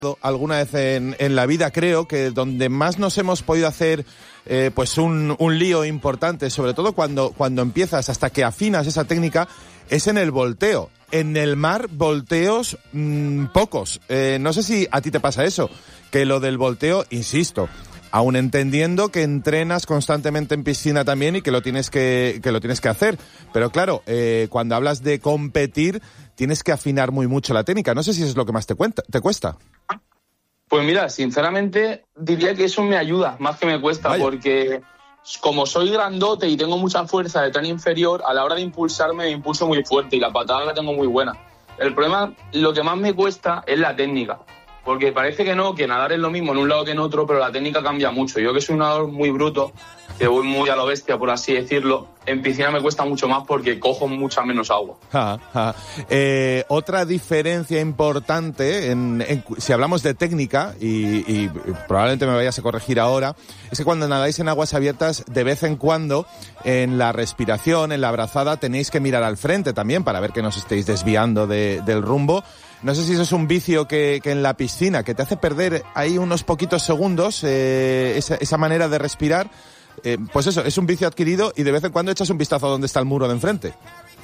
alguna vez en la vida, creo que donde más nos hemos podido hacer pues un lío importante, sobre todo cuando empiezas hasta que afinas esa técnica, es en el volteo. En el mar, volteos pocos. No sé si a ti te pasa eso, que lo del volteo, insisto, aún entendiendo que entrenas constantemente en piscina también y que lo tienes que hacer. Pero claro, cuando hablas de competir, tienes que afinar mucho la técnica. No sé si es lo que más te cuesta. Pues mira, sinceramente diría que eso me ayuda, más que me cuesta. Vaya. Porque como soy grandote y tengo mucha fuerza de tren inferior, a la hora de impulsarme me impulso muy fuerte y la patada la tengo muy buena. El problema, lo que más me cuesta es la técnica. Porque parece que no, que nadar es lo mismo en un lado que en otro, pero la técnica cambia mucho. Yo que soy un nadador muy bruto, que voy muy a lo bestia, por así decirlo, en piscina me cuesta mucho más porque cojo mucha menos agua. Otra diferencia importante, si hablamos de técnica, y probablemente me vayas a corregir ahora, es que cuando nadáis en aguas abiertas, de vez en cuando, en la respiración, en la brazada, tenéis que mirar al frente también para ver que no os estéis desviando del rumbo. No sé si eso es un vicio que en la piscina, que te hace perder ahí unos poquitos segundos, esa manera de respirar. Pues eso, es un vicio adquirido y de vez en cuando echas un vistazo a dónde está el muro de enfrente.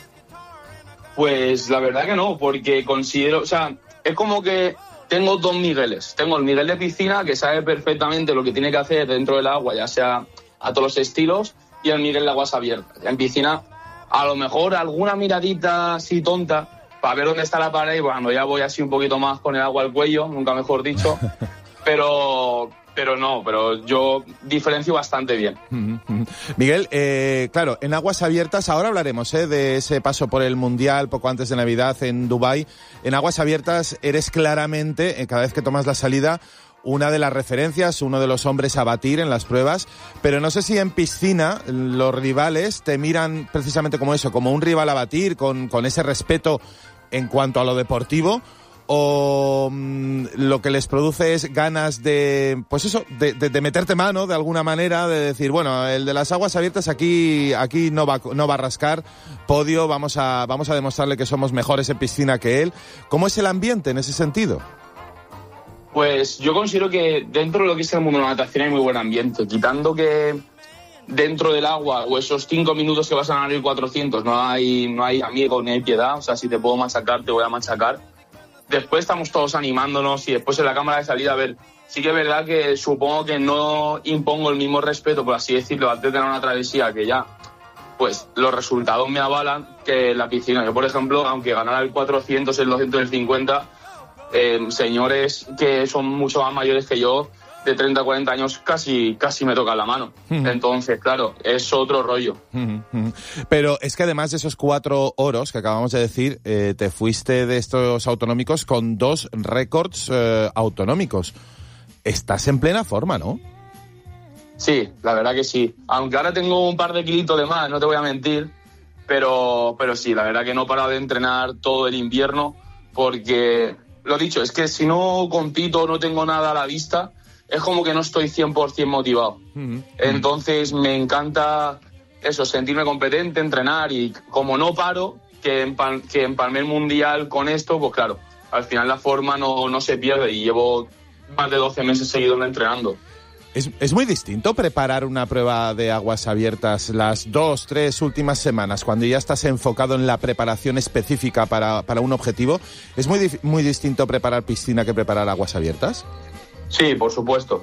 Pues la verdad que no, porque considero, o sea, es como que tengo dos Migueles. Tengo el Miguel de piscina, que sabe perfectamente lo que tiene que hacer dentro del agua, ya sea a todos los estilos, y el Miguel de aguas abiertas. En piscina, a lo mejor alguna miradita así tonta, para ver dónde está la pared, y bueno, ya voy así un poquito más con el agua al cuello, nunca mejor dicho, pero yo diferencio bastante bien. Miguel, claro, en aguas abiertas, ahora hablaremos de ese paso por el Mundial poco antes de Navidad en Dubái. En aguas abiertas eres claramente, cada vez que tomas la salida, una de las referencias, uno de los hombres a batir en las pruebas, pero no sé si en piscina los rivales te miran precisamente como eso, como un rival a batir, con ese respeto en cuanto a lo deportivo, o lo que les produce es ganas de, pues eso, de meterte mano de alguna manera, de decir, bueno, el de las aguas abiertas aquí no va a rascar podio, vamos a demostrarle que somos mejores en piscina que él. ¿Cómo es el ambiente en ese sentido? Pues yo considero que dentro de lo que es el mundo de la natación hay muy buen ambiente, quitando que dentro del agua o esos 5 minutos que vas a nadar el 400 no hay amigos ni hay piedad, o sea, si te puedo machacar, te voy a machacar. Después estamos todos animándonos y después en la cámara de salida, a ver, sí que es verdad que supongo que no impongo el mismo respeto, por así decirlo, antes de tener una travesía que ya, pues los resultados me avalan que en la piscina. Yo, por ejemplo, aunque ganara el 400, el 200, el 50, señores que son mucho más mayores que yo, de 30 a 40 años, casi me tocan la mano. Entonces, claro, es otro rollo. Pero es que además de esos 4 oros que acabamos de decir, te fuiste de estos autonómicos con 2 récords autonómicos. Estás en plena forma, ¿no? Sí, la verdad que sí. Aunque ahora tengo un par de kilitos de más, no te voy a mentir, pero sí, la verdad que no he parado de entrenar todo el invierno, porque, lo dicho, es que si no compito, no tengo nada a la vista, es como que no estoy 100% motivado. Entonces me encanta eso, sentirme competente, entrenar, y como no paro, que empalmé el Mundial con esto, pues claro, al final la forma no se pierde y llevo más de 12 meses seguidos entrenando. ¿Es muy distinto preparar una prueba de aguas abiertas las 2-3 últimas semanas, cuando ya estás enfocado en la preparación específica para un objetivo? ¿Es muy distinto preparar piscina que preparar aguas abiertas? Sí, por supuesto.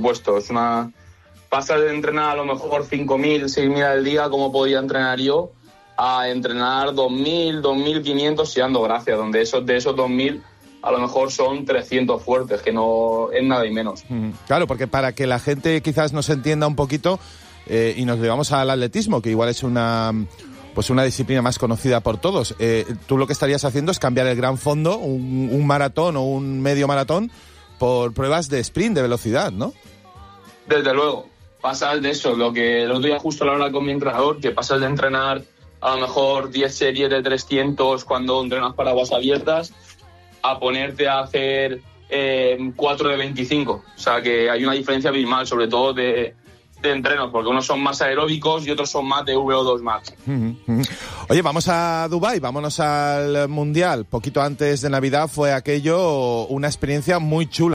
Pasas de entrenar a lo mejor 5.000, 6.000 al día, como podía entrenar yo, a entrenar 2.000, 2.500 y dando gracias, donde de esos 2.000 a lo mejor son 300 fuertes, que no es nada y menos. Claro, porque para que la gente quizás nos entienda un poquito y nos llevamos al atletismo, que igual es una disciplina más conocida por todos, tú lo que estarías haciendo es cambiar el gran fondo, un maratón o un medio maratón, por pruebas de sprint, de velocidad, ¿no? Desde luego. Pasas de eso, lo que el otro día justo lo hablaba con mi entrenador, que pasas de entrenar a lo mejor 10 series de 300 cuando entrenas para aguas abiertas, a ponerte a hacer 4 de 25. O sea que hay una diferencia abismal, sobre todo de entrenos, porque unos son más aeróbicos y otros son más de VO2 max. Oye, vamos a Dubái, vámonos al Mundial. Poquito antes de Navidad fue aquello una experiencia muy chula.